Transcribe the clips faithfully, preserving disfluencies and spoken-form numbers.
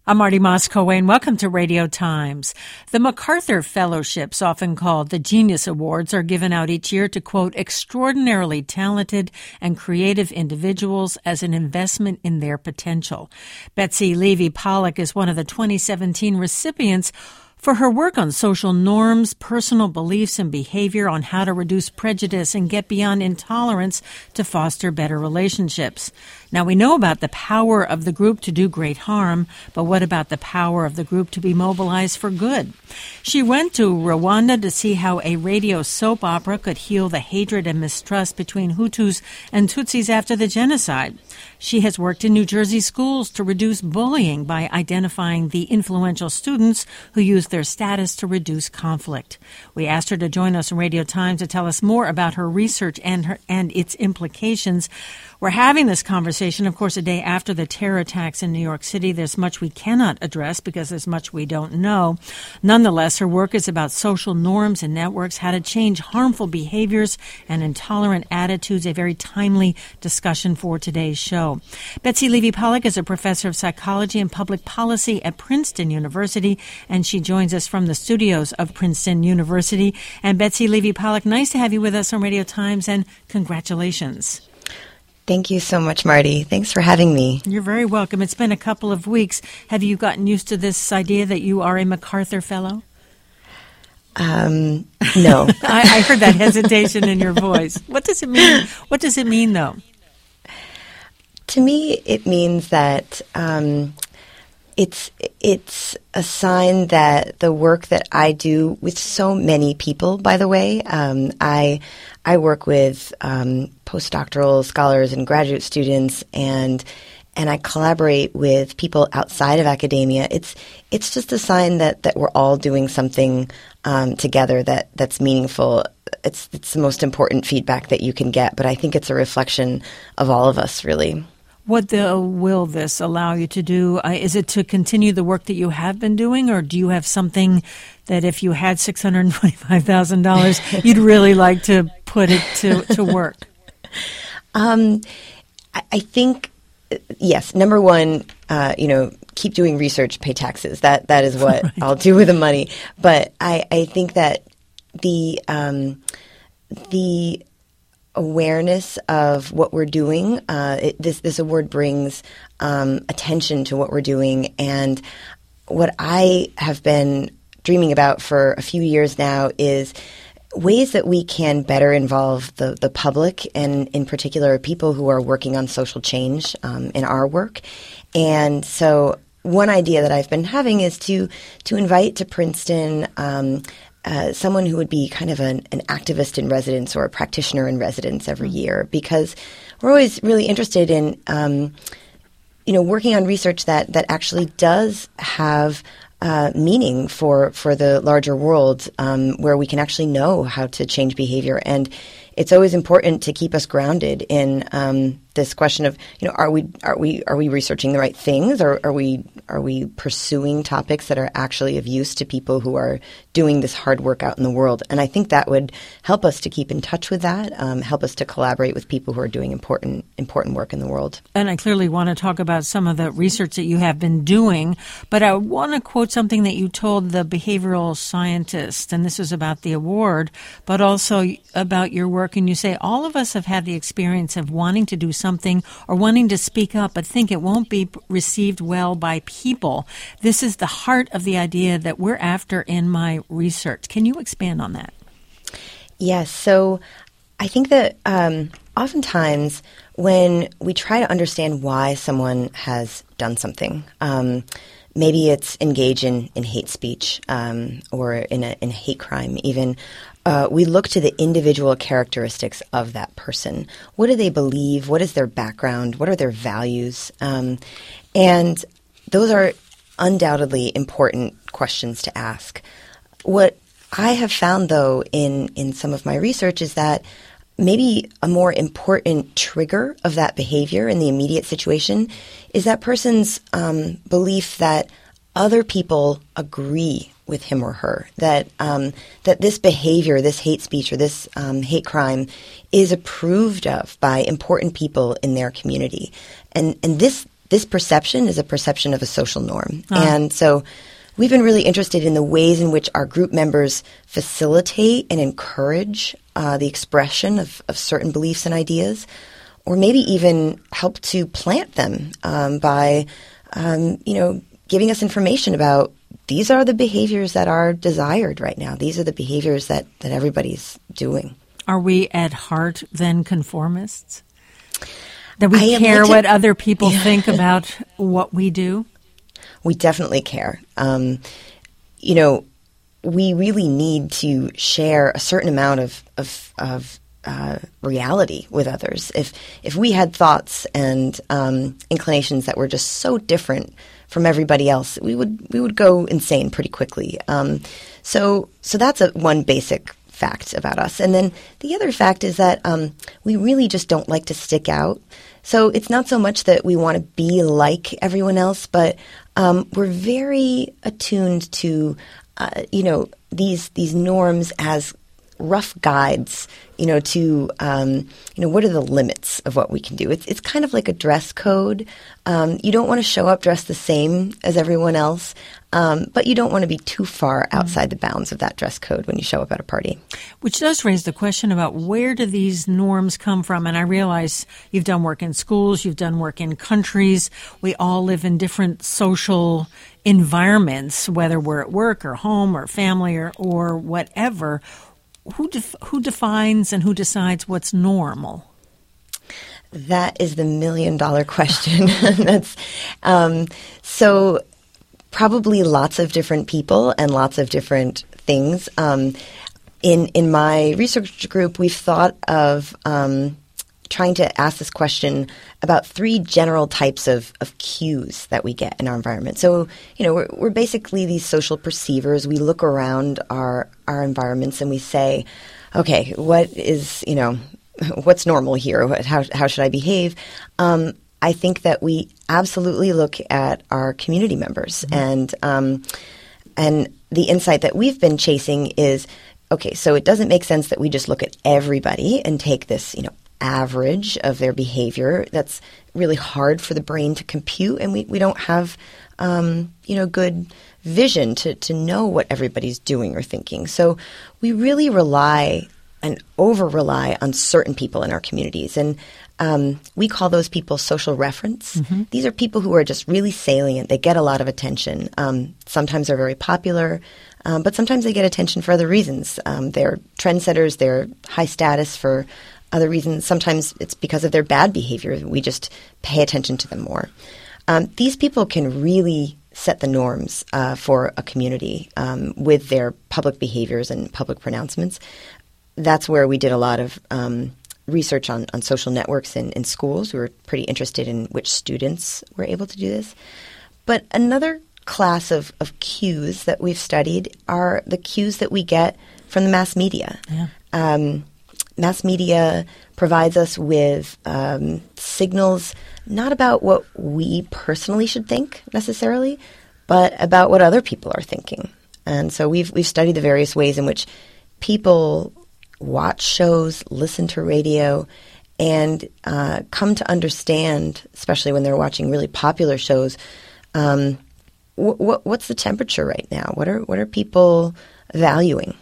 I'm Marty Moscow, and welcome to Radio Times. The MacArthur Fellowships, often called the Genius Awards, are given out each year to, quote, extraordinarily talented and creative individuals as an investment in their potential. Betsy Levy-Pollock is one of the twenty seventeen recipients for her work on social norms, personal beliefs, and behavior on how to reduce prejudice and get beyond intolerance to foster better relationships. Now, we know about the power of the group to do great harm, but what about the power of the group to be mobilized for good? She went to Rwanda to see how a radio soap opera could heal the hatred and mistrust between Hutus and Tutsis after the genocide. She has worked in New Jersey schools to reduce bullying by identifying the influential students who use their status to reduce conflict. We asked her to join us on Radio Times to tell us more about her research and her and its implications. We're having this conversation, of course, a day after the terror attacks in New York City. There's much we cannot address because there's much we don't know. Nonetheless, her work is about social norms and networks, how to change harmful behaviors and intolerant attitudes, a very timely discussion for today's show. Betsy Levy-Pollock is a professor of psychology and public policy at Princeton University, and she joins us from the studios of Princeton University. And Betsy Levy-Pollock, nice to have you with us on Radio Times, and congratulations. Thank you so much, Marty. Thanks for having me. You're very welcome. It's been a couple of weeks. Have you gotten used to this idea that you are a MacArthur Fellow? Um, no. I, I heard that hesitation in your voice. What does it mean? What does it mean, though? To me, it means that um, it's it's a sign that the work that I do with so many people, by the way, um, I I work with um, postdoctoral scholars and graduate students, and and I collaborate with people outside of academia. It's it's just a sign that, that we're all doing something um, together that, that's meaningful. It's it's the most important feedback that you can get, but I think it's a reflection of all of us, really. What the, will this allow you to do? Uh, is it to continue the work that you have been doing, or do you have something that if you had six hundred twenty-five thousand dollars, you'd really like to put it to, to work? Um, I, I think, yes, number one, uh, you know, keep doing research, pay taxes. That That is what right. I'll do with the money. But I, I think that the um, the... awareness of what we're doing. Uh, it, this this award brings um, attention to what we're doing, and what I have been dreaming about for a few years now is ways that we can better involve the the public, and in particular people who are working on social change um, in our work. And so, one idea that I've been having is to to invite to Princeton Um, Uh, someone who would be kind of an, an activist in residence or a practitioner in residence every year, because we're always really interested in, um, you know, working on research that, that actually does have uh, meaning for, for the larger world, um, where we can actually know how to change behavior. And it's always important to keep us grounded in um, this question of, you know, are we are we are we researching the right things, or are we are we pursuing topics that are actually of use to people who are doing this hard work out in the world? And I think that would help us to keep in touch with that, um, help us to collaborate with people who are doing important important work in the world. And I clearly want to talk about some of the research that you have been doing, but I want to quote something that you told the behavioral scientist, and this is about the award, but also about your work. And you say, all of us have had the experience of wanting to do something or wanting to speak up, but think it won't be received well by people. This is the heart of the idea that we're after in my research. Can you expand on that? Yes. So I think that um, oftentimes when we try to understand why someone has done something, um, maybe it's engage in, in hate speech um, or in a, in a hate crime even, Uh, we look to the individual characteristics of that person. What do they believe? What is their background? What are their values? Um, and those are undoubtedly important questions to ask. What I have found, though, in, in some of my research is that maybe a more important trigger of that behavior in the immediate situation is that person's um, belief that other people agree with him or her, that um, that this behavior, this hate speech or this um, hate crime is approved of by important people in their community. And and this this perception is a perception of a social norm. Ah. And so we've been really interested in the ways in which our group members facilitate and encourage uh, the expression of, of certain beliefs and ideas, or maybe even help to plant them um, by, um, you know, giving us information about these are the behaviors that are desired right now. These are the behaviors that, that everybody's doing. Are we at heart then conformists? That we I care like to- what other people Yeah. think about what we do? We definitely care. Um, you know, we really need to share a certain amount of of, of uh, reality with others. If if we had thoughts and um, inclinations that were just so different from everybody else, we would we would go insane pretty quickly. Um, so so that's a, one basic fact about us. And then the other fact is that um, we really just don't like to stick out. So it's not so much that we want to be like everyone else, but um, we're very attuned to, uh, you know, these these norms as rough guides, you know, to, um, you know, what are the limits of what we can do? It's, it's kind of like a dress code. Um, you don't want to show up dressed the same as everyone else, um, but you don't want to be too far outside the bounds of that dress code when you show up at a party. Which does raise the question about where do these norms come from? And I realize you've done work in schools, you've done work in countries. We all live in different social environments, whether we're at work or home or family or, or whatever. Who def- who defines and who decides what's normal? That is the million dollar question. That's um, so probably lots of different people and lots of different things. Um, in in my research group, we've thought of um, trying to ask this question about three general types of, of cues that we get in our environment. So, you know, we're, we're basically these social perceivers. We look around our our environments and we say, okay, what is, you know, what's normal here? What, how how should I behave? Um, I think that we absolutely look at our community members, mm-hmm. and um, and the insight that we've been chasing is, okay, so it doesn't make sense that we just look at everybody and take this, you know, average of their behavior. That's really hard for the brain to compute, and we, we don't have, um, you know, good vision to, to know what everybody's doing or thinking. So we really rely and over-rely on certain people in our communities, and um, we call those people social reference. Mm-hmm. These are people who are just really salient. They get a lot of attention. Um, sometimes they're very popular, um, but sometimes they get attention for other reasons. Um, they're trendsetters. They're high status for other reasons. Sometimes it's because of their bad behavior. We just pay attention to them more. Um, these people can really set the norms uh, for a community um, with their public behaviors and public pronouncements. That's where we did a lot of um, research on, on social networks in, in schools. We were pretty interested in which students were able to do this. But another class of, of cues that we've studied are the cues that we get from the mass media. Yeah. Um, Mass media provides us with um, signals not about what we personally should think necessarily, but about what other people are thinking. And so we've we've studied the various ways in which people watch shows, listen to radio, and uh, come to understand, especially when they're watching really popular shows, um, wh- wh- what's the temperature right now? What are what are people valuing?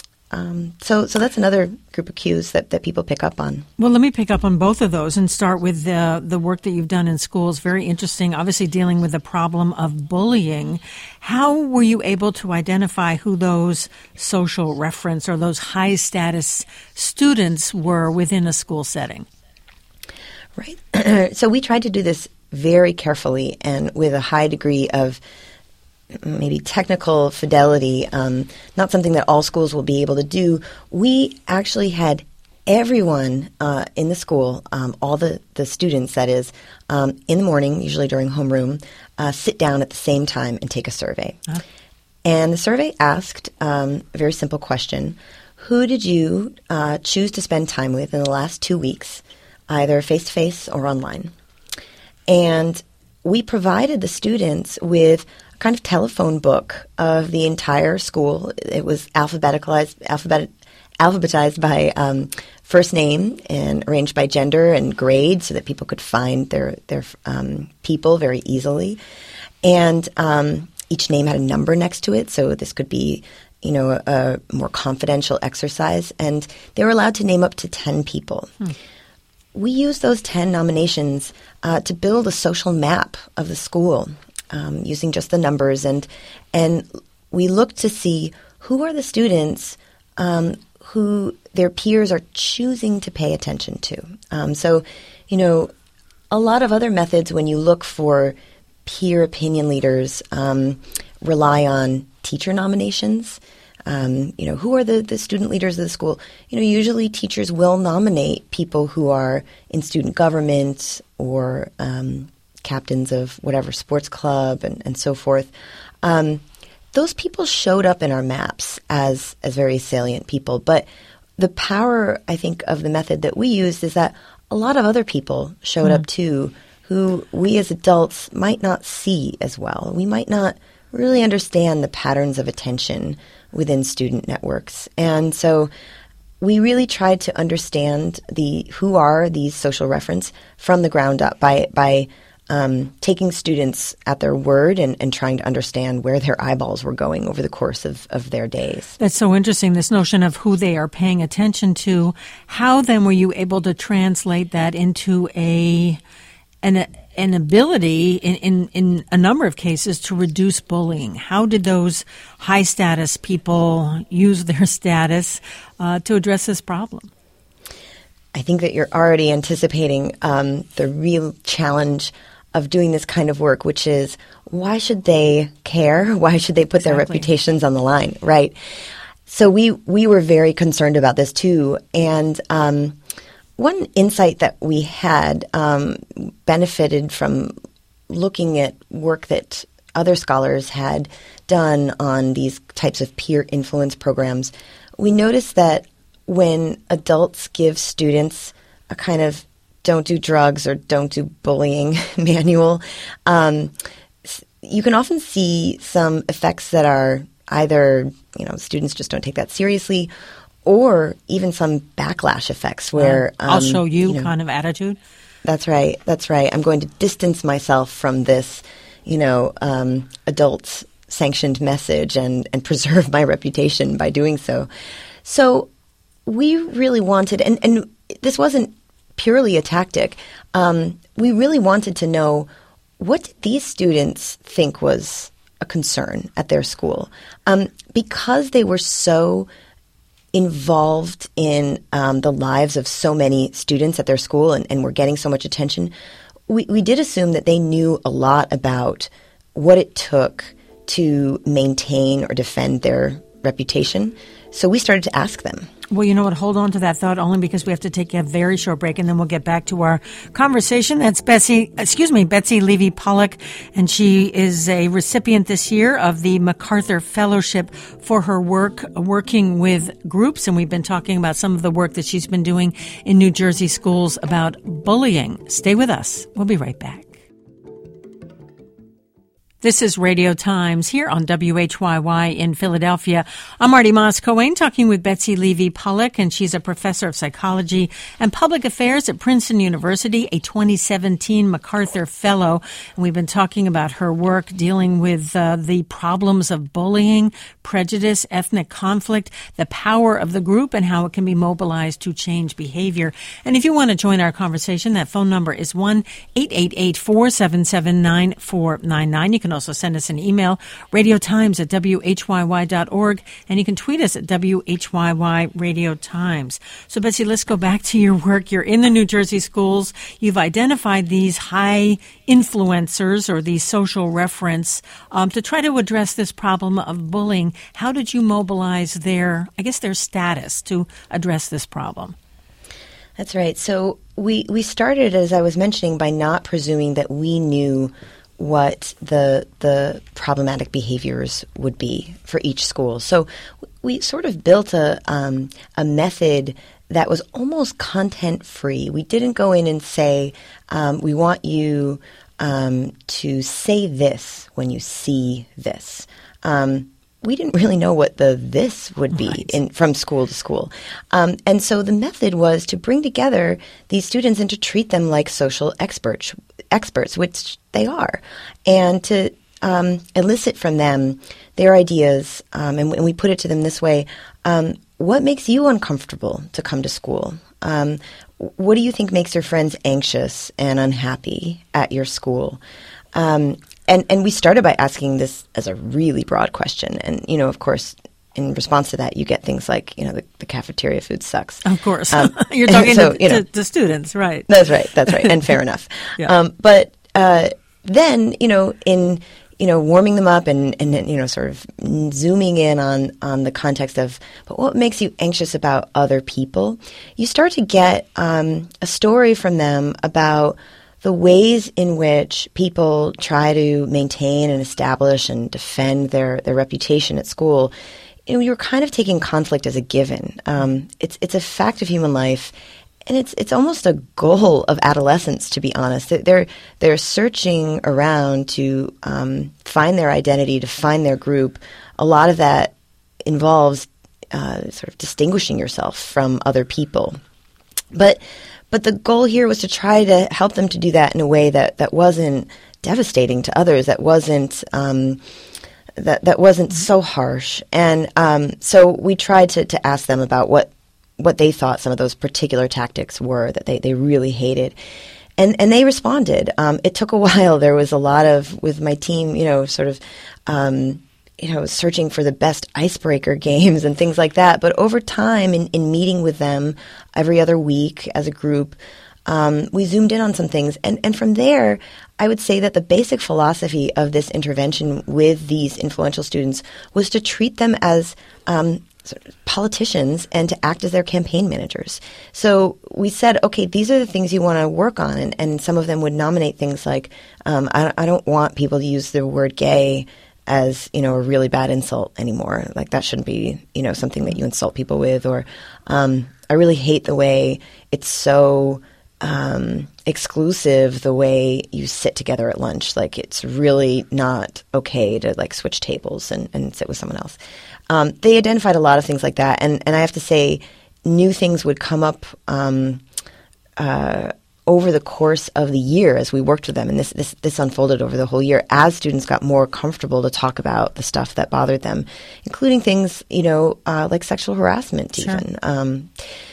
Um, so, so that's another group of cues that, that people pick up on. Well, let me pick up on both of those and start with the the work that you've done in schools. Very interesting, obviously dealing with the problem of bullying. How were you able to identify who those social reference or those high status students were within a school setting? Right. So we tried to do this very carefully and with a high degree of maybe technical fidelity, um, not something that all schools will be able to do. We actually had everyone uh, in the school, um, all the, the students, that is, um, in the morning, usually during homeroom, uh, sit down at the same time and take a survey. Huh? And the survey asked um, a very simple question. Who did you uh, choose to spend time with in the last two weeks, either face-to-face or online? And we provided the students with kind of telephone book of the entire school. It was alphabeticalized, alphabet, alphabetized by um, first name and arranged by gender and grade so that people could find their their um, people very easily. And um, each name had a number next to it, so this could be, you know, a, a more confidential exercise. And they were allowed to name up to ten people. Hmm. We used those ten nominations uh, to build a social map of the school um, using just the numbers. And, and we looked to see who are the students um, who their peers are choosing to pay attention to. Um, so, you know, a lot of other methods when you look for peer opinion leaders um, rely on teacher nominations. Um, you know, who are the, the student leaders of the school? You know, usually teachers will nominate people who are in student government or um, captains of whatever sports club and, and so forth. Um, those people showed up in our maps as as very salient people. But the power, I think, of the method that we used is that a lot of other people showed mm. up too, who we as adults might not see as well. We might not really understand the patterns of attention within student networks. And so we really tried to understand the who are these social reference from the ground up by by um, taking students at their word and, and trying to understand where their eyeballs were going over the course of, of their days. That's so interesting, this notion of who they are paying attention to. How then were you able to translate that into a an an ability in, in, in a number of cases to reduce bullying? How did those high status people use their status uh, to address this problem? I think that you're already anticipating um, the real challenge of doing this kind of work, which is why should they care? Why should they put exactly. their reputations on the line, right? So we, we were very concerned about this too. And um, one insight that we had um, benefited from looking at work that other scholars had done on these types of peer influence programs. We noticed that when adults give students a kind of don't do drugs or don't do bullying manual, um, you can often see some effects that are either, you know, students just don't take that seriously, or even some backlash effects where uh, I'll um, show you, you know, kind of attitude. That's right. That's right. I'm going to distance myself from this, you know, um, adult sanctioned message and, and preserve my reputation by doing so. So we really wanted, and, and this wasn't purely a tactic. Um, we really wanted to know, what did these students think was a concern at their school? Um, because they were so involved in um, the lives of so many students at their school and, and were getting so much attention, we, we did assume that they knew a lot about what it took to maintain or defend their reputation. So we started to ask them. Well, you know what? Hold on to that thought only because we have to take a very short break, and then we'll get back to our conversation. That's Betsy, excuse me, Betsy Levy-Pollock, and she is a recipient this year of the MacArthur Fellowship for her work working with groups, and we've been talking about some of the work that she's been doing in New Jersey schools about bullying. Stay with us. We'll be right back. This is Radio Times here on W H Y Y in Philadelphia. I'm Marty Moss-Coane talking with Betsy Levy-Pollock, and she's a professor of psychology and public affairs at Princeton University, a twenty seventeen MacArthur Fellow. And we've been talking about her work dealing with uh, the problems of bullying, prejudice, ethnic conflict, the power of the group, and how it can be mobilized to change behavior. And if you want to join our conversation, that phone number is one eight eight eight, four seven seven, nine four nine nine. You can also send us an email, radiotimes at W H Y Y dot org, and you can tweet us at W H Y Y Radio Times. So, Betsy, let's go back to your work. You're in the New Jersey schools. You've identified these high influencers or these social reference um, to try to address this problem of bullying. How did you mobilize their, I guess, their status to address this problem? That's right. So we, we started, as I was mentioning, by not presuming that we knew what the the problematic behaviors would be for each school. So we sort of built a um, a method that was almost content free. We didn't go in and say, um, we want you um, to say this when you see this. Um, we didn't really know what the this would be right. in, from school to school. Um, and so the method was to bring together these students and to treat them like social experts, experts, which they are, and to um, elicit from them their ideas. Um, and, and we put it to them this way, um, what makes you uncomfortable to come to school? Um, what do you think makes your friends anxious and unhappy at your school? Um, and, and we started by asking this as a really broad question. And, you know, of course, in response to that, you get things like, you know, the, the cafeteria food sucks. Of course. Um, You're talking so, to, you know, to, to students, right? That's right. That's right. And fair enough. Yeah. Um, but uh, then, you know, in you know, warming them up and, and, you know, sort of zooming in on, on the context of, but what makes you anxious about other people? You start to get um, a story from them about the ways in which people try to maintain and establish and defend their, their reputation at school. You know, you're kind of taking conflict as a given. Um, it's it's a fact of human life. And it's it's almost a goal of adolescence, to be honest. They're they're searching around to um, find their identity, to find their group. A lot of that involves uh, sort of distinguishing yourself from other people. But but the goal here was to try to help them to do that in a way that, that wasn't devastating to others, that wasn't um, that that wasn't so harsh. And um, so we tried to to ask them about what. what they thought some of those particular tactics were that they, they really hated. And and they responded. Um, it took a while. There was a lot of, with my team, you know, sort of, um, you know, searching for the best icebreaker games and things like that. But over time, in, in meeting with them every other week as a group, um, we zoomed in on some things. And, and from there, I would say that the basic philosophy of this intervention with these influential students was to treat them as um, sort of politicians and to act as their campaign managers. So we said, okay, these are the things you want to work on. And, and some of them would nominate things like, um, I, I don't want people to use the word gay as, you know, a really bad insult anymore. Like that shouldn't be, you know, something that you insult people with. Or um, I really hate the way it's so um, exclusive, the way you sit together at lunch. Like it's really not okay to like switch tables and, and sit with someone else. Um, they identified a lot of things like that, and, and I have to say, new things would come up um, uh, over the course of the year as we worked with them, and this, this this unfolded over the whole year as students got more comfortable to talk about the stuff that bothered them, including things, you know, uh, like sexual harassment, sure. even. Um,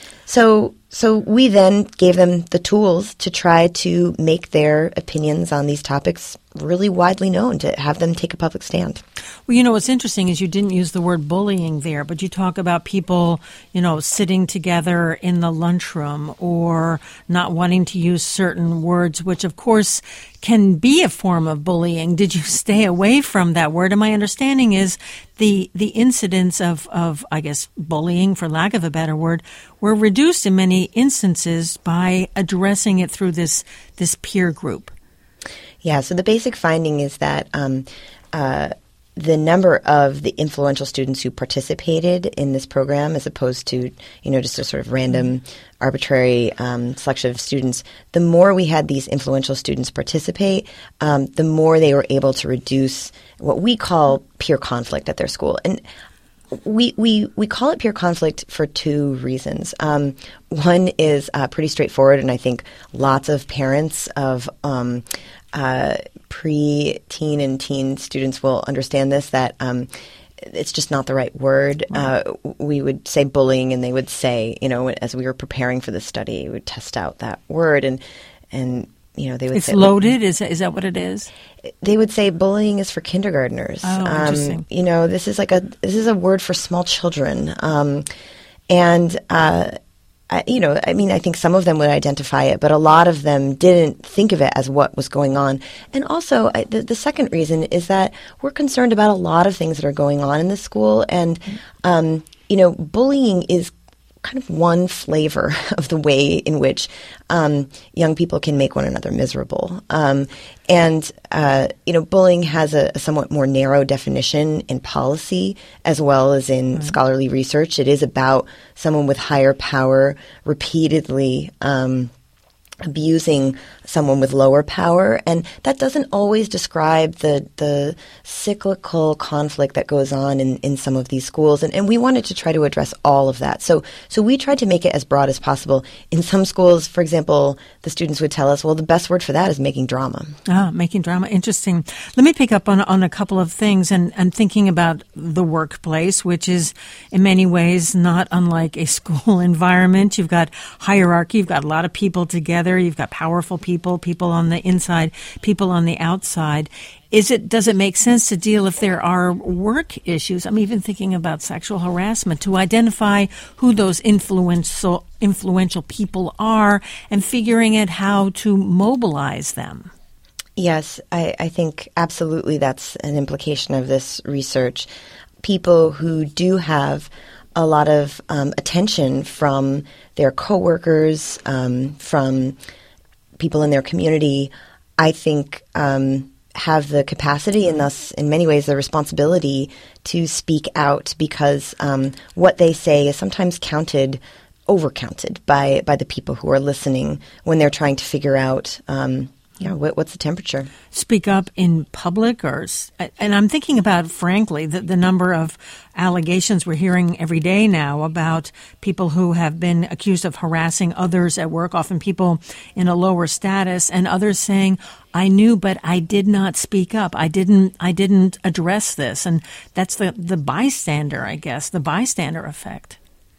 so so we then gave them the tools to try to make their opinions on these topics really widely known, to have them take a public stand. Well, you know, what's interesting is you didn't use the word bullying there, but you talk about people, you know, sitting together in the lunchroom or not wanting to use certain words, which, of course, can be a form of bullying. Did you stay away from that word? And my understanding is the the incidents of, of, I guess, bullying, for lack of a better word, were reduced in many instances by addressing it through this this peer group. Yeah, so the basic finding is that um, uh, the number of the influential students who participated in this program, as opposed to, you know, just a sort of random, arbitrary um, selection of students, the more we had these influential students participate, um, the more they were able to reduce what we call peer conflict at their school. And We, we we call it peer conflict for two reasons. Um, one is uh, pretty straightforward, and I think lots of parents of um, uh, pre-teen and teen students will understand this, that um, it's just not the right word. Uh, we would say bullying, and they would say, you know, as we were preparing for this study, we would test out that word, and and you know, they would it's say, loaded. Is that, is that what it is? They would say bullying is for kindergartners. Oh, interesting. Um, you know, this is like a this is a word for small children, um, and uh, I, you know, I mean, I think some of them would identify it, but a lot of them didn't think of it as what was going on. And also, I, the, the second reason is that we're concerned about a lot of things that are going on in the school, and um, you know, bullying is kind of one flavor of the way in which um, young people can make one another miserable. Um, and, uh, you know, bullying has a, a somewhat more narrow definition in policy as well as in mm-hmm. scholarly research. It is about someone with higher power repeatedly um, abusing someone with lower power. And that doesn't always describe the the cyclical conflict that goes on in, in some of these schools. And, and we wanted to try to address all of that. So so we tried to make it as broad as possible. In some schools, for example, the students would tell us, well, the best word for that is making drama. Ah, making drama. Interesting. Let me pick up on, on a couple of things and, and thinking about the workplace, which is in many ways not unlike a school environment. You've got hierarchy. You've got a lot of people together. You've got powerful people, people on the inside, people on the outside. Is it, does it make sense to deal if there are work issues? I'm even thinking about sexual harassment, to identify who those influential, influential people are and figuring out how to mobilize them. Yes, I, I think absolutely that's an implication of this research. People who do have a lot of um, attention from their coworkers, um, from people in their community, I think um, have the capacity and thus, in many ways, the responsibility to speak out because um, what they say is sometimes counted, overcounted by, by the people who are listening when they're trying to figure out um, Yeah, what, what's the temperature? Speak up in public, or and I'm thinking about, frankly, the, the number of allegations we're hearing every day now about people who have been accused of harassing others at work, often people in a lower status, and others saying, "I knew, but I did not speak up. I didn't. I didn't address this." And that's the the bystander, I guess, the bystander effect.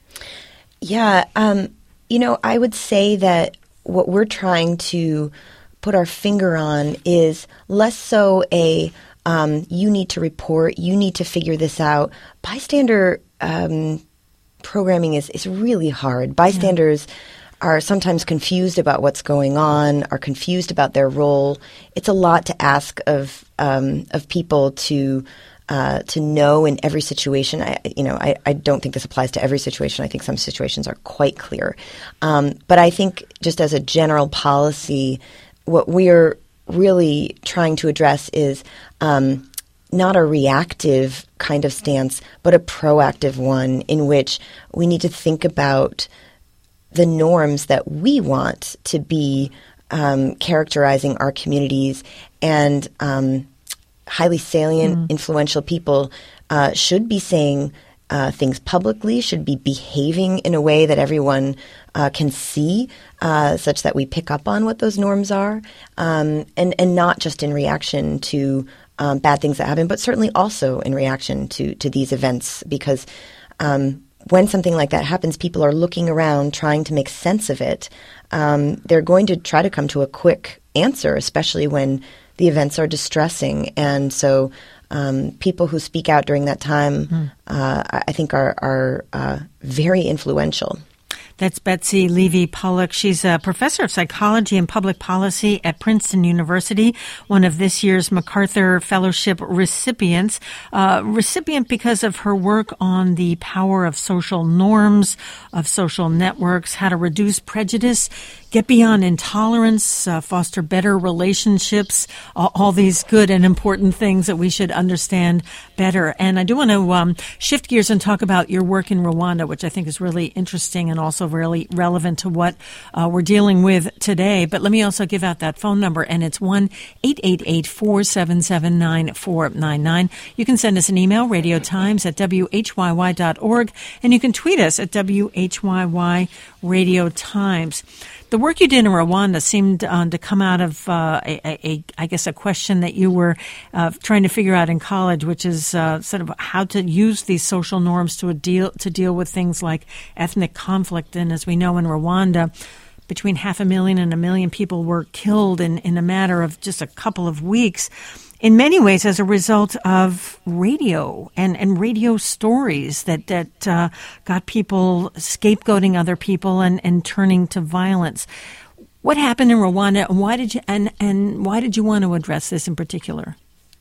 Yeah, um, you know, I would say that what we're trying to put our finger on is less so a um, you need to report, you need to figure this out. Bystander um, programming is, is really hard. Bystanders yeah. are sometimes confused about what's going on, are confused about their role. It's a lot to ask of um, of people to uh, to know in every situation. I, you know, I, I don't think this applies to every situation. I think some situations are quite clear. Um, but I think just as a general policy, what we're really trying to address is um, not a reactive kind of stance, but a proactive one in which we need to think about the norms that we want to be um, characterizing our communities, and um, highly salient, mm. influential people uh, should be saying Uh, things publicly, should be behaving in a way that everyone uh, can see, uh, such that we pick up on what those norms are, um, and, and not just in reaction to um, bad things that happen, but certainly also in reaction to, to these events, because um, when something like that happens, people are looking around trying to make sense of it. Um, they're going to try to come to a quick answer, especially when the events are distressing. And so Um, people who speak out during that time, mm. uh, I think, are, are uh, very influential. That's Betsy Levy-Pollock. She's a professor of psychology and public policy at Princeton University, one of this year's MacArthur Fellowship recipients. Uh, recipient because of her work on the power of social norms, of social networks, how to reduce prejudice, get beyond intolerance, uh, foster better relationships, all, all these good and important things that we should understand better. And I do want to um, shift gears and talk about your work in Rwanda, which I think is really interesting and also really relevant to what uh, we're dealing with today. But let me also give out that phone number, and it's one eight eight eight, four seven seven, nine four nine nine. You can send us an email, radiotimes at w h y y dot org, and you can tweet us at W H Y Y Radio Times. The work you did in Rwanda seemed uh, to come out of, uh, a, a, I guess, a question that you were uh, trying to figure out in college, which is uh, sort of how to use these social norms to a deal to deal with things like ethnic conflict. And as we know, in Rwanda, between half a million and a million people were killed in, in a matter of just a couple of weeks, in many ways as a result of radio and, and radio stories that, that uh, got people scapegoating other people and, and turning to violence. What happened in Rwanda, and why did you and, and why did you want to address this in particular?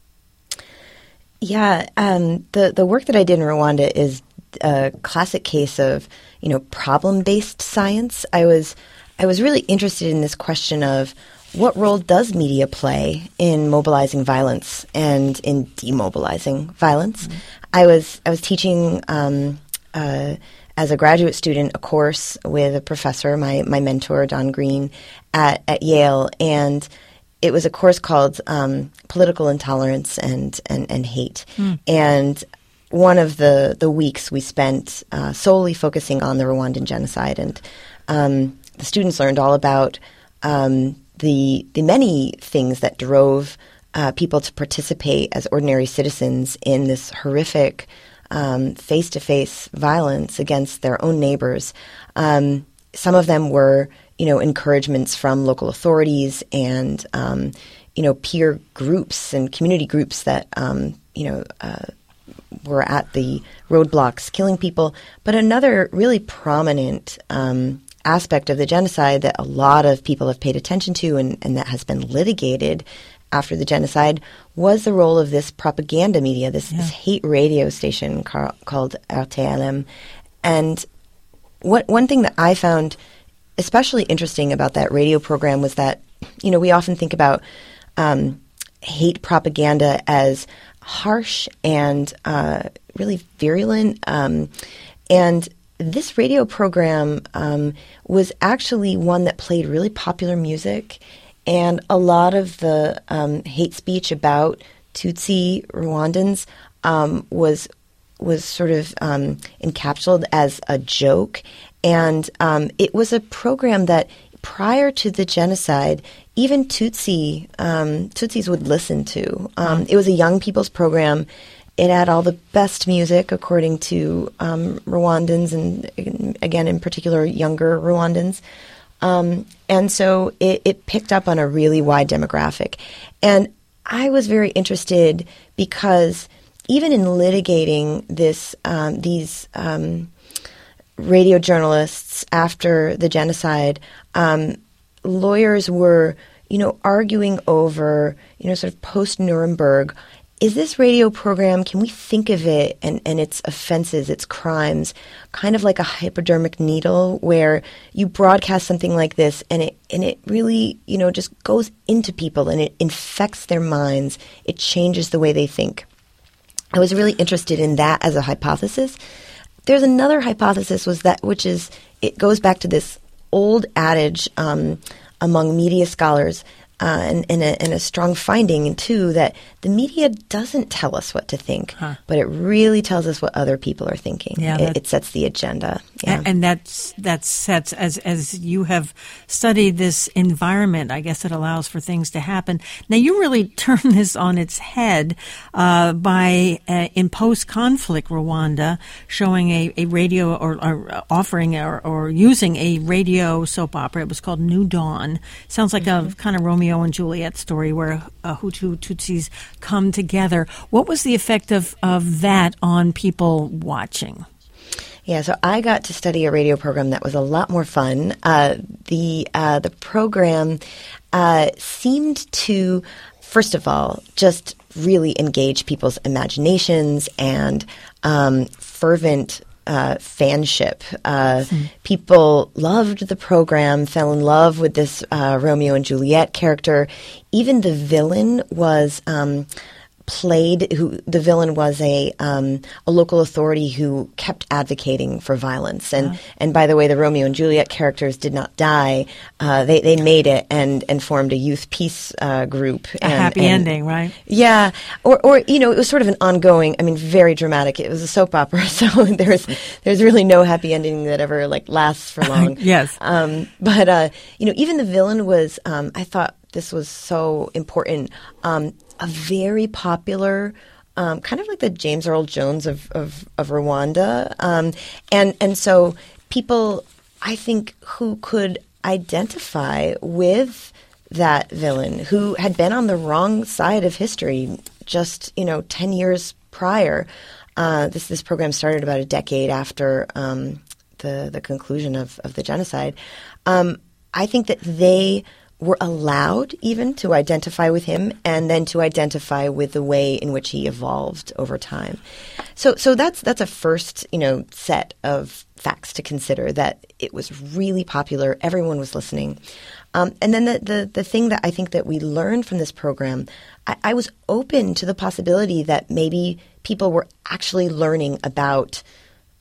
Yeah, um, the the work that I did in Rwanda is a classic case of, you know, problem-based science. I was I was really interested in this question of what role does media play in mobilizing violence and in demobilizing violence. Mm-hmm. I was I was teaching um, uh, as a graduate student a course with a professor, my, my mentor, Don Green, at, at Yale, and it was a course called um, Political Intolerance and, and, and Hate. Mm. And one of the, the weeks we spent uh, solely focusing on the Rwandan genocide, and um, the students learned all about um, the the many things that drove uh, people to participate as ordinary citizens in this horrific um, face-to-face violence against their own neighbors. Um, some of them were, you know, encouragements from local authorities and, um, you know, peer groups and community groups that, um, you know, uh, were at the roadblocks killing people. But another really prominent um, aspect of the genocide that a lot of people have paid attention to and, and that has been litigated after the genocide was the role of this propaganda media, this, yeah. this hate radio station ca- called R T L M. And what, one thing that I found especially interesting about that radio program was that, you know, we often think about um, hate propaganda as harsh and uh, really virulent. Um, and this radio program um, was actually one that played really popular music, and a lot of the um, hate speech about Tutsi Rwandans um, was was sort of um, encapsulated as a joke. And um, it was a program that prior to the genocide, even Tutsi, um, Tutsis would listen to. Um, it was a young people's program. It had all the best music, according to um, Rwandans, and again, in particular, younger Rwandans. Um, and so it, it picked up on a really wide demographic. And I was very interested because even in litigating this, um, these um, radio journalists after the genocide, um, lawyers were, you know, arguing over, you know, sort of post-Nuremberg, is this radio program, can we think of it and, and its offenses, its crimes, kind of like a hypodermic needle where you broadcast something like this and it and it really, you know, just goes into people and it infects their minds. It changes the way they think. I was really interested in that as a hypothesis. There's another hypothesis was that, which is, it goes back to this old adage um, among media scholars, uh, and, and, a, and a strong finding, too, that the media doesn't tell us what to think, huh. but it really tells us what other people are thinking. Yeah, it, it sets the agenda. Yeah. And that's, that sets, as as you have studied this environment, I guess it allows for things to happen. Now, you really turn this on its head uh, by, uh, in post-conflict Rwanda, showing a, a radio or, or offering or, or using a radio soap opera. It was called New Dawn. Sounds like mm-hmm. a kind of Romeo and Juliet story where uh, Hutu Tutsis come together. What was the effect of, of that on people watching? Yeah, so I got to study a radio program that was a lot more fun. Uh, the uh, the program uh, seemed to, first of all, just really engage people's imaginations and um, fervent Uh, fanship. Uh, mm. People loved the program, fell in love with this uh, Romeo and Juliet character. Even the villain was um, played. Who the villain was a um, a local authority who kept advocating for violence. And yeah. and by the way, the Romeo and Juliet characters did not die. Uh, they they made it and and formed a youth peace uh, group. A and, happy and, ending, right? Yeah, or or you know, it was sort of an ongoing. I mean, very dramatic. It was a soap opera, so there's there's really no happy ending that ever like lasts for long. Yes. Um, but uh, you know, even the villain was. Um, I thought this was so important. Um, a very popular, um, kind of like the James Earl Jones of, of, of Rwanda. Um, and, and so people, I think, who could identify with that villain, who had been on the wrong side of history just, you know, ten years prior. Uh, this, this program started about a decade after um, the, the conclusion of, of the genocide. Um, I think that they were allowed even to identify with him and then to identify with the way in which he evolved over time. So so that's that's a first, you know, set of facts to consider, that it was really popular. Everyone was listening. Um, and then the, the, the thing that I think that we learned from this program, I, I was open to the possibility that maybe people were actually learning about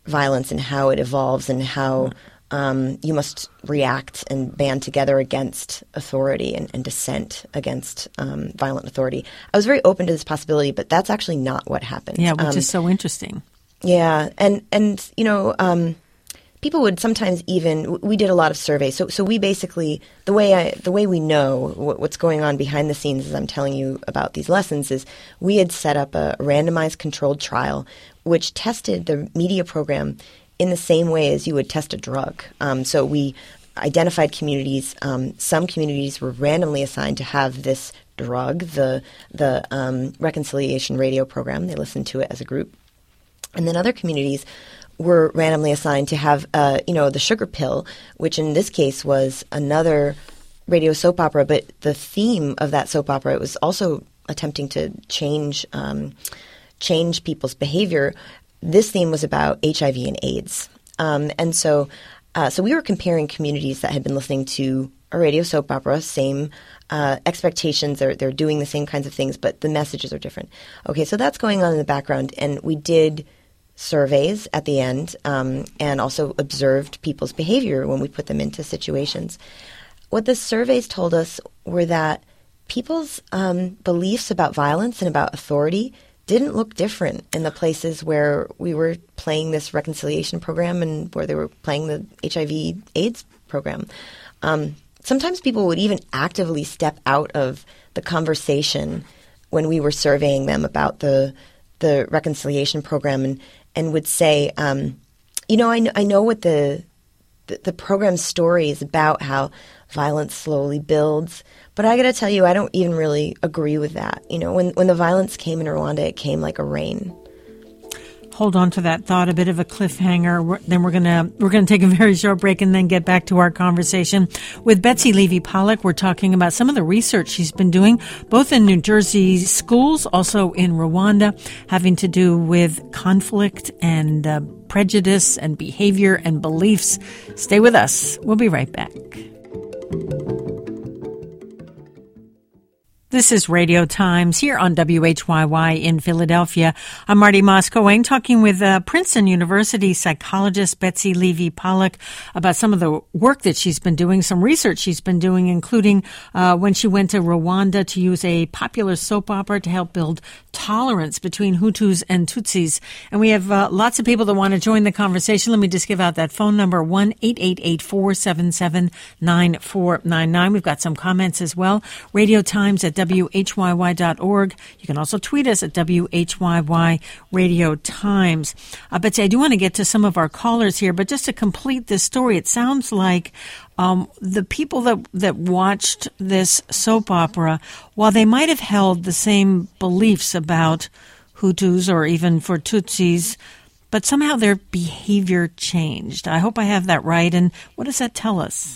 violence and how it evolves and how um, you must react and band together against authority and, and dissent against um, violent authority. I was very open to this possibility, but that's actually not what happened. Yeah, which um, is so interesting. Yeah, and and you know, um, people would sometimes even we did a lot of surveys. So so we basically the way I the way we know what, what's going on behind the scenes as I'm telling you about these lessons is we had set up a randomized controlled trial which tested the media program in the same way as you would test a drug. Um, so we identified communities. Um, some communities were randomly assigned to have this drug, the the um, Reconciliation Radio program. They listened to it as a group. And then other communities were randomly assigned to have, uh, you know, the sugar pill, which in this case was another radio soap opera. But the theme of that soap opera, it was also attempting to change um, change people's behavior. This theme was about H I V and AIDS. Um, and so, uh, so we were comparing communities that had been listening to a radio soap opera, same uh, expectations, they're, they're doing the same kinds of things, but the messages are different. Okay, so that's going on in the background, and we did surveys at the end um, and also observed people's behavior when we put them into situations. What the surveys told us were that people's um, beliefs about violence and about authority didn't look different in the places where we were playing this reconciliation program and where they were playing the H I V AIDS program. Um, sometimes people would even actively step out of the conversation when we were surveying them about the the reconciliation program and, and would say, um, you know, I, kn- I know what the, the the program's story is about, how violence slowly builds, but I got to tell you, I don't even really agree with that. You know, when when the violence came in Rwanda, it came like a rain. Hold on to that thought, a bit of a cliffhanger. We're, then we're gonna we're gonna take a very short break and then get back to our conversation with Betsy Levy-Pollock. We're talking about some of the research she's been doing, both in New Jersey schools, also in Rwanda, having to do with conflict and uh, prejudice and behavior and beliefs. Stay with us. We'll be right back. This is Radio Times here on W H Y Y in Philadelphia. I'm Marty Moss-Coeng talking with uh, Princeton University psychologist Betsy Levy-Pollock about some of the work that she's been doing, some research she's been doing, including uh, when she went to Rwanda to use a popular soap opera to help build tolerance between Hutus and Tutsis. And we have uh, lots of people that want to join the conversation. Let me just give out that phone number, one eight eight eight, four seven seven, nine four nine nine. We've got some comments as well. Radio Times at W H Y Y dot org. You can also tweet us at W H Y Y Radio Times. Uh, Betsy, I do want to get to some of our callers here, but just to complete this story, it sounds like um, the people that, that watched this soap opera, while they might have held the same beliefs about Hutus or even for Tutsis, but somehow their behavior changed. I hope I have that right. And what does that tell us?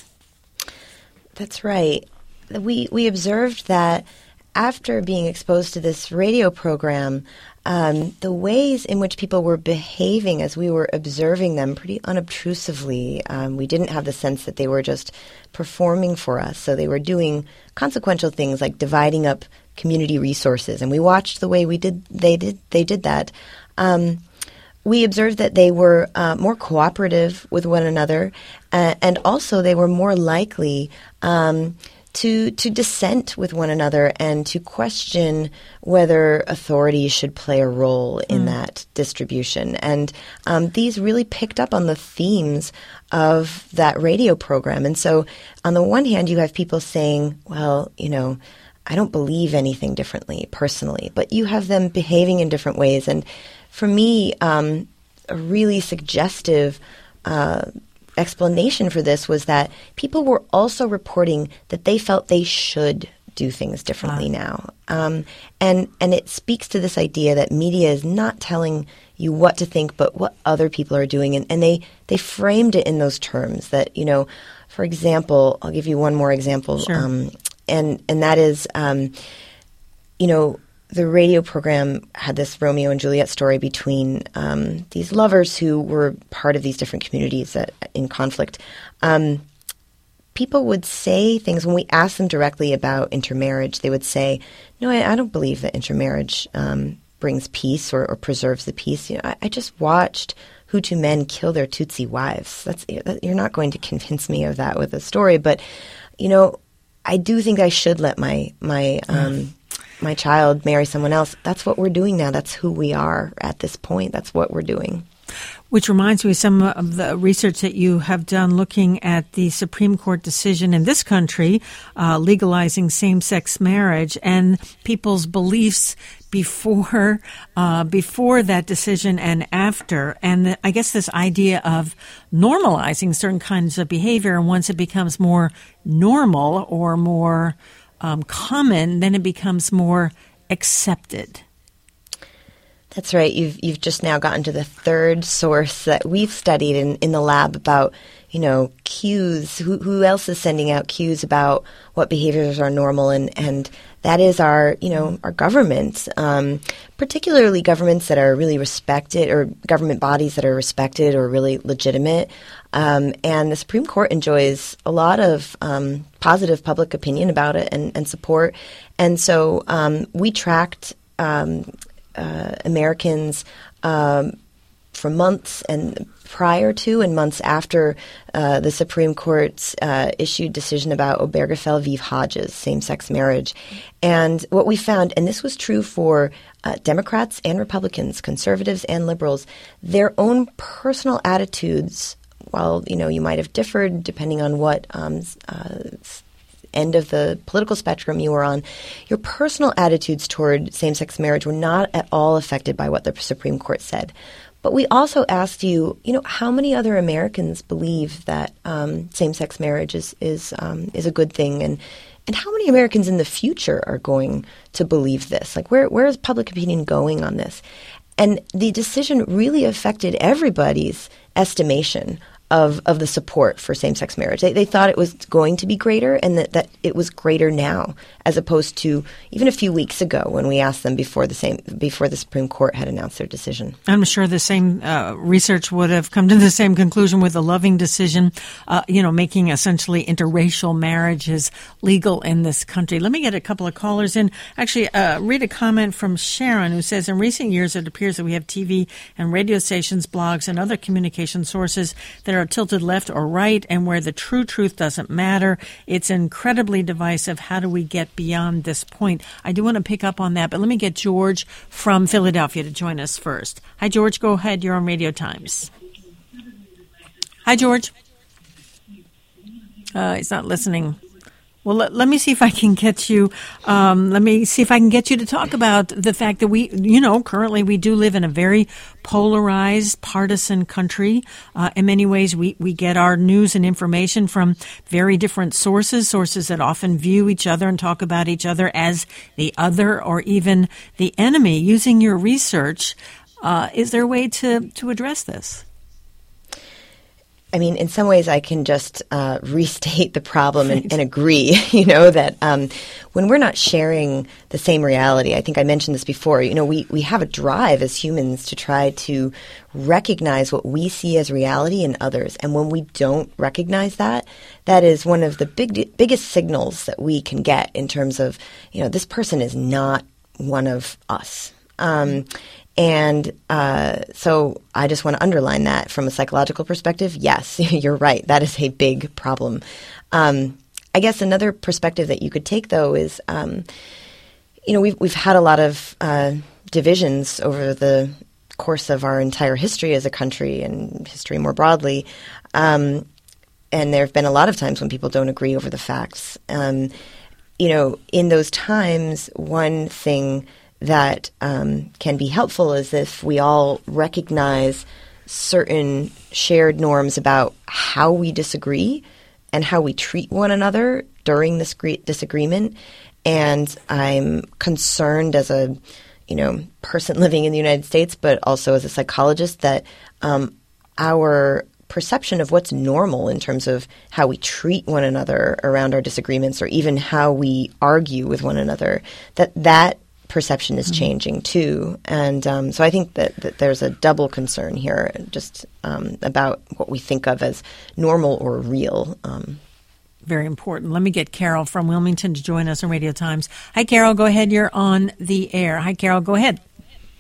That's right. We we observed that after being exposed to this radio program, um, the ways in which people were behaving as we were observing them pretty unobtrusively, um, we didn't have the sense that they were just performing for us. So they were doing consequential things like dividing up community resources, and we watched the way we did they did they did that. Um, we observed that they were uh, more cooperative with one another, uh, and also they were more likely um, to to dissent with one another and to question whether authority should play a role in mm. that distribution. And um, these really picked up on the themes of that radio program. And so on the one hand, you have people saying, well, you know, I don't believe anything differently personally, but you have them behaving in different ways. And for me, um, a really suggestive uh explanation for this was that people were also reporting that they felt they should do things differently wow. now. Um, and, and it speaks to this idea that media is not telling you what to think, but what other people are doing. And, and they, they framed it in those terms that, you know, for example, I'll give you one more example. Sure. Um, and, and that is, um, you know, the radio program had this Romeo and Juliet story between um, these lovers who were part of these different communities that, in conflict. Um, people would say things when we asked them directly about intermarriage. They would say, "No, I, I don't believe that intermarriage um, brings peace or, or preserves the peace. You know, I, I just watched Hutu men kill their Tutsi wives. That's you're not going to convince me of that with a story, but you know, I do think I should let my my um, my child marry someone else. That's what we're doing now. That's who we are at this point. That's what we're doing. Which reminds me of some of the research that you have done looking at the Supreme Court decision in this country uh, legalizing same-sex marriage and people's beliefs before uh, before that decision and after. And the, I guess this idea of normalizing certain kinds of behavior, and once it becomes more normal or more um, common, then it becomes more accepted. That's right. You've you've just now gotten to the third source that we've studied in, in the lab about, you know, cues. Who who else is sending out cues about what behaviors are normal? And, and that is our, you know, our government, um, particularly governments that are really respected, or government bodies that are respected or really legitimate. Um, and the Supreme Court enjoys a lot of um, positive public opinion about it and, and support. And so um, we tracked Um, Uh, Americans um, for months and prior to and months after uh, the Supreme Court's uh, issued decision about Obergefell v. Hodges, same-sex marriage. And what we found, and this was true for uh, Democrats and Republicans, conservatives and liberals, their own personal attitudes, while, you know, you might have differed depending on what um, uh, end of the political spectrum you were on, your personal attitudes toward same-sex marriage were not at all affected by what the Supreme Court said. But we also asked you, you know, how many other Americans believe that um, same-sex marriage is is um, is a good thing, and and how many Americans in the future are going to believe this? Like, where where is public opinion going on this? And the decision really affected everybody's estimation of of the support for same-sex marriage. They, they thought it was going to be greater, and that, that it was greater now, as opposed to even a few weeks ago when we asked them before the same before the Supreme Court had announced their decision. I'm sure the same uh, research would have come to the same conclusion with the Loving decision, uh, you know, making essentially interracial marriages legal in this country. Let me get a couple of callers in. Actually, uh, read a comment from Sharon, who says, in recent years, it appears that we have T V and radio stations, blogs, and other communication sources that are tilted left or right, and where the true truth doesn't matter. It's incredibly divisive. How do we get beyond this point? I do want to pick up on that, but let me get George from Philadelphia to join us first. Hi, George. Go ahead. You're on Radio Times. Hi, George. Uh, he's not listening. Well, let, let me see if I can get you, um, let me see if I can get you to talk about the fact that we, you know, currently we do live in a very polarized, partisan country. Uh, in many ways, we, we get our news and information from very different sources, sources that often view each other and talk about each other as the other or even the enemy. Using your research, uh, is there a way to, to address this? I mean, in some ways, I can just uh, restate the problem and, and agree, you know, that um, when we're not sharing the same reality, I think I mentioned this before, you know, we, we have a drive as humans to try to recognize what we see as reality in others. And when we don't recognize that, that is one of the big biggest signals that we can get in terms of, you know, this person is not one of us. Um, And uh, so I just want to underline that from a psychological perspective. Yes, you're right. That is a big problem. Um, I guess another perspective that you could take, though, is, um, you know, we've, we've had a lot of uh, divisions over the course of our entire history as a country and history more broadly. Um, and there have been a lot of times when people don't agree over the facts. Um, you know, in those times, one thing that um, can be helpful is if we all recognize certain shared norms about how we disagree and how we treat one another during this disagreement. And I'm concerned as a, you know, person living in the United States, but also as a psychologist, that um, our perception of what's normal in terms of how we treat one another around our disagreements, or even how we argue with one another, that that perception is changing too. And um, so I think that, that there's a double concern here, just um, about what we think of as normal or real. Um, Very important. Let me get Carol from Wilmington to join us on Radio Times. Hi, Carol. Go ahead. You're on the air. Hi, Carol. Go ahead.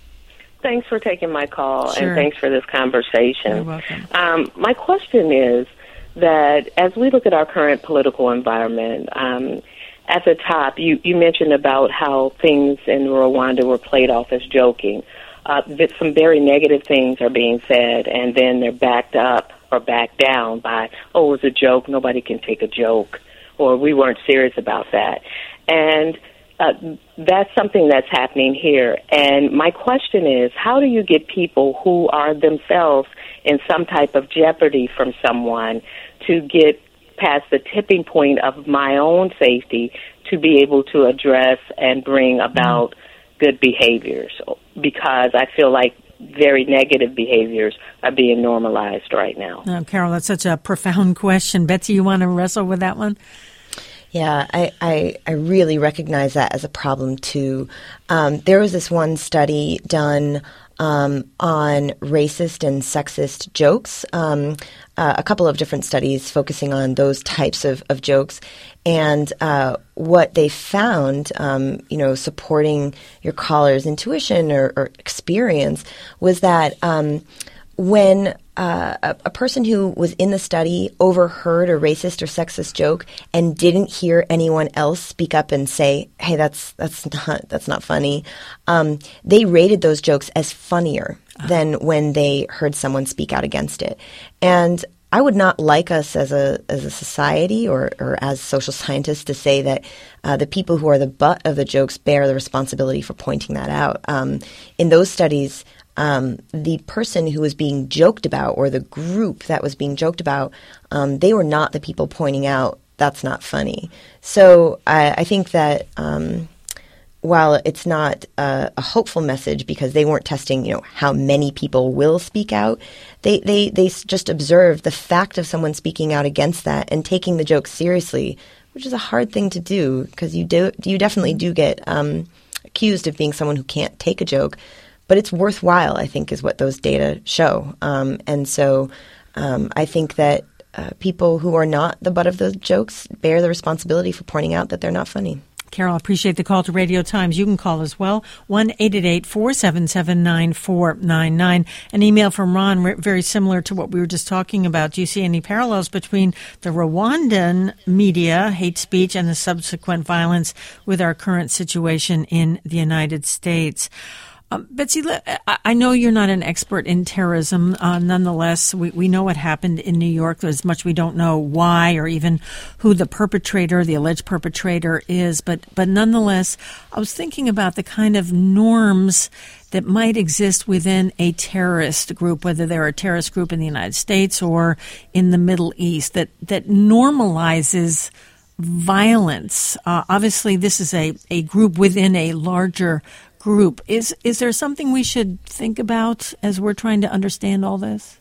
Thanks for taking my call, Sure. and thanks for this conversation. You're welcome. Um, my question is that as we look at our current political environment, um, at the top, you, you mentioned about how things in Rwanda were played off as joking. Uh, that some very negative things are being said, and then they're backed up or backed down by, oh, it was a joke, nobody can take a joke, or we weren't serious about that. And uh, that's something that's happening here. And my question is, how do you get people who are themselves in some type of jeopardy from someone to get past the tipping point of my own safety to be able to address and bring about mm-hmm. good behaviors? Because I feel like very negative behaviors are being normalized right now. Oh, Carol, that's such a profound question. Betsy, you want to wrestle with that one? Yeah, I, I, I really recognize that as a problem, too. Um, there was this one study done um, on racist and sexist jokes, um, uh, a couple of different studies focusing on those types of, of jokes. And uh, what they found, um, you know, supporting your caller's intuition or, or experience, was that um, when uh, a, a person who was in the study overheard a racist or sexist joke and didn't hear anyone else speak up and say, "Hey, that's that's not that's not funny," um, they rated those jokes as funnier uh-huh. than when they heard someone speak out against it. And I would not like us as a as a society or, or as social scientists to say that uh, the people who are the butt of the jokes bear the responsibility for pointing that out. Um, in those studies, um, the person who was being joked about or the group that was being joked about, um, they were not the people pointing out that's not funny. So I, I think that um, while it's not a, a hopeful message because they weren't testing, you know, how many people will speak out, they, they, they just observed the fact of someone speaking out against that and taking the joke seriously, which is a hard thing to do because you do you definitely do get um, accused of being someone who can't take a joke. But it's worthwhile, I think, is what those data show. Um, and so um, I think that uh, people who are not the butt of those jokes bear the responsibility for pointing out that they're not funny. Carol, I appreciate the call to Radio Times. You can call as well, one eight eight eight, four seven seven, nine four nine nine. An email from Ron, very similar to what we were just talking about. Do you see any parallels between the Rwandan media, hate speech, and the subsequent violence with our current situation in the United States? Um, Betsy, I know you're not an expert in terrorism. Uh, nonetheless, we, we know what happened in New York. There's much we don't know why or even who the perpetrator, the alleged perpetrator is. But, but nonetheless, I was thinking about the kind of norms that might exist within a terrorist group, whether they're a terrorist group in the United States or in the Middle East, that, that normalizes violence. Uh, obviously, this is a, a group within a larger group. Is is there something we should think about as we're trying to understand all this?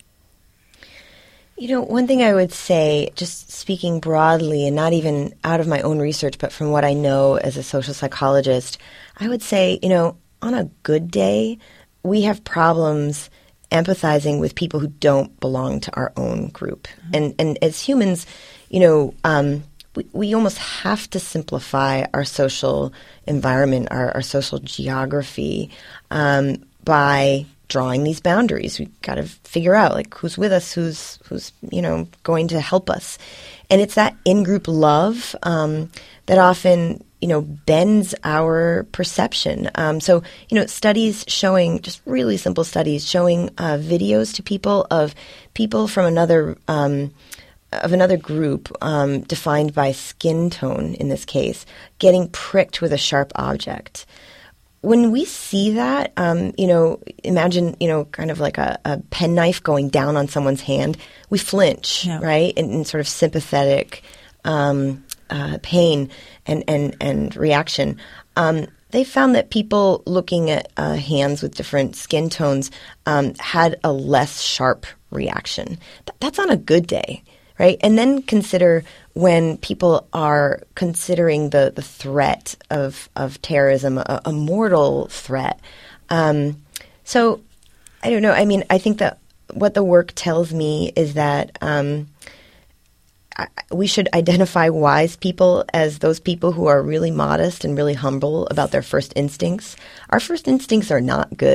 You know, one thing I would say, just speaking broadly and not even out of my own research, but from what I know as a social psychologist, I would say, you know, on a good day, we have problems empathizing with people who don't belong to our own group. Mm-hmm. And and as humans, you know, um, we, we almost have to simplify our social environment, our, our social geography, um, by drawing these boundaries. We've got to figure out, like, who's with us, who's, who's you know, going to help us. And it's that in-group love um, that often, you know, bends our perception. Um, so, you know, studies showing, just really simple studies, showing uh, videos to people of people from another um of another group, um, defined by skin tone in this case, getting pricked with a sharp object. When we see that, um, you know, imagine, you know, kind of like a, a penknife going down on someone's hand, we flinch, yeah. right, in, in sort of sympathetic um, uh, pain and, and, and reaction. Um, they found that people looking at uh, hands with different skin tones um, had a less sharp reaction. Th- that's on a good day. Right, and then consider when people are considering the, the threat of of terrorism, a, a mortal threat. Um, so, I don't know. I mean, I think that what the work tells me is that um, I, we should identify wise people as those people who are really modest and really humble about their first instincts. Our first instincts are not good.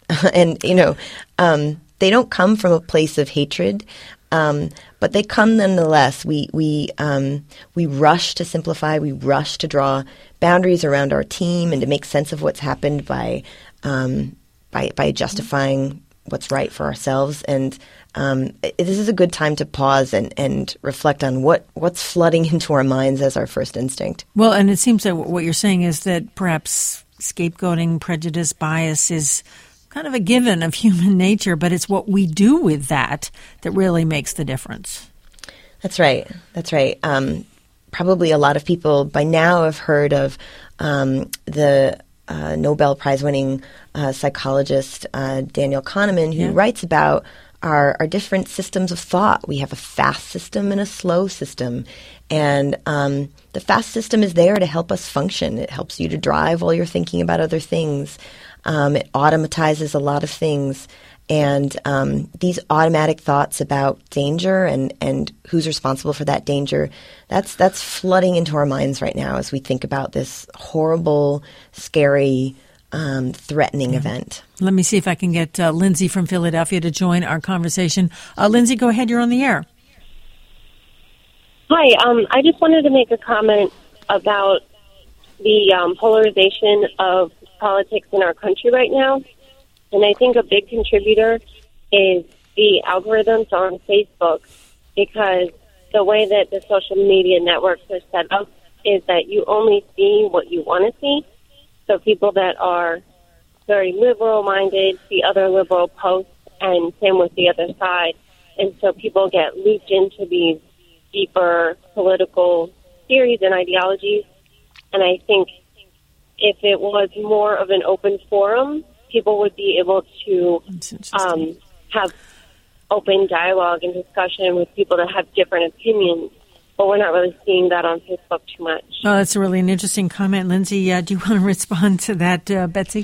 and, you know, um, they don't come from a place of hatred, um, but they come nonetheless. We we um, we rush to simplify. We rush to draw boundaries around our team and to make sense of what's happened by um, by by justifying what's right for ourselves. And um, it, this is a good time to pause and, and reflect on what, what's flooding into our minds as our first instinct. Well, and it seems that what you're saying is that perhaps scapegoating, prejudice, bias is kind of a given of human nature, but it's what we do with that that really makes the difference. That's right. That's right. Um, probably a lot of people by now have heard of um, the uh, Nobel Prize-winning uh, psychologist uh, Daniel Kahneman, who yeah. writes about our, our different systems of thought. We have a fast system and a slow system. And um, the fast system is there to help us function. It helps you to drive while you're thinking about other things. Um, it automatizes a lot of things. And um, these automatic thoughts about danger and, and who's responsible for that danger, that's that's flooding into our minds right now as we think about this horrible, scary, um, threatening yeah. event. Let me see if I can get uh, Lindsay from Philadelphia to join our conversation. Uh, Lindsay, go ahead. You're on the air. Hi. Um, I just wanted to make a comment about the um, polarization of politics in our country right now. And I think a big contributor is the algorithms on Facebook, because the way that the social media networks are set up is that you only see what you want to see. So people that are very liberal-minded see other liberal posts, and same with the other side. And so people get looped into these deeper political theories and ideologies. And I think if it was more of an open forum, people would be able to um, have open dialogue and discussion with people that have different opinions. But we're not really seeing that on Facebook too much. Oh, that's a really an interesting comment. Lindsay, uh, do you want to respond to that, uh, Betsy?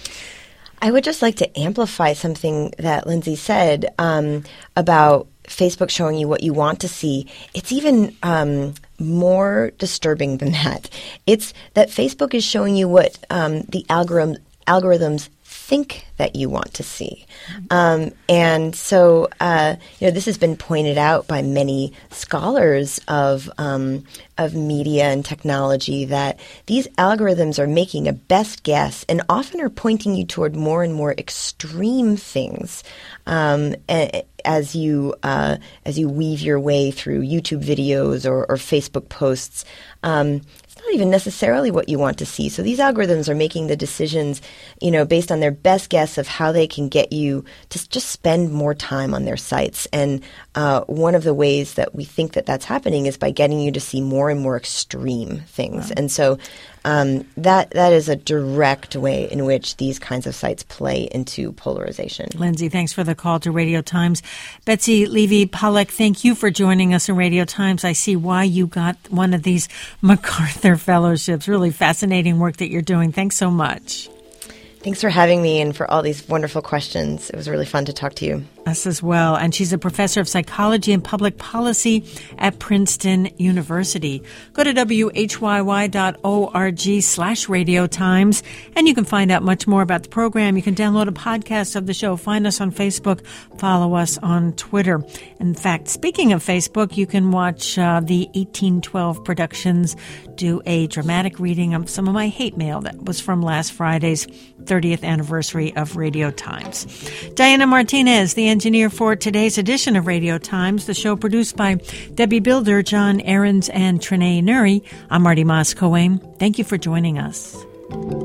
I would just like to amplify something that Lindsay said um, about Facebook showing you what you want to see. It's even um, more disturbing than that. It's that Facebook is showing you what um, the algorithm, algorithms think that you want to see. Um, and so, uh, you know, this has been pointed out by many scholars of um, of media and technology that these algorithms are making a best guess and often are pointing you toward more and more extreme things um, as you uh, as you weave your way through YouTube videos or, or Facebook posts. Um, not even necessarily what you want to see. So these algorithms are making the decisions, you know, based on their best guess of how they can get you to just spend more time on their sites. And uh, one of the ways that we think that that's happening is by getting you to see more and more extreme things. Wow. And so um, that that is a direct way in which these kinds of sites play into polarization. Lindsay, thanks for the call to Radio Times. Betsy Levy-Pollack, thank you for joining us in Radio Times. I see why you got one of these MacArthur Fellowships. Really fascinating work that you're doing. Thanks so much. Thanks for having me and for all these wonderful questions. It was really fun to talk to you. Us as well. And she's a professor of psychology and public policy at Princeton University. Go to W H Y Y dot org slash Radio Times, and you can find out much more about the program. You can download a podcast of the show. Find us on Facebook. Follow us on Twitter. In fact, speaking of Facebook, you can watch uh, the eighteen twelve Productions do a dramatic reading of some of my hate mail that was from last Friday's thirtieth anniversary of Radio Times. Diana Martinez, the engineer for today's edition of Radio Times, the show produced by Debbie Builder, John Ahrens, and Trinae Nuri. I'm Marty Moss-Cohen. Thank you for joining us.